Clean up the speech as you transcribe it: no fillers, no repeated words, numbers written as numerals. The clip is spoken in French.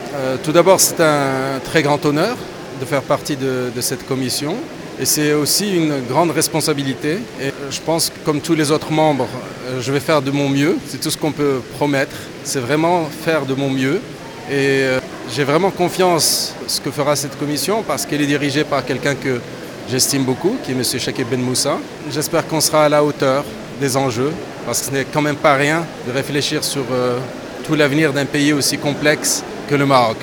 Tout d'abord, c'est un très grand honneur de faire partie de cette commission et c'est aussi une grande responsabilité. Et je pense que comme tous les autres membres, je vais faire de mon mieux. C'est tout ce qu'on peut promettre, c'est vraiment faire de mon mieux. Et j'ai vraiment confiance en ce que fera cette commission parce qu'elle est dirigée par quelqu'un que j'estime beaucoup, qui est M. Chakib Ben Moussa. J'espère qu'on sera à la hauteur des enjeux parce que ce n'est quand même pas rien de réfléchir sur tout l'avenir d'un pays aussi complexe que le Maroc.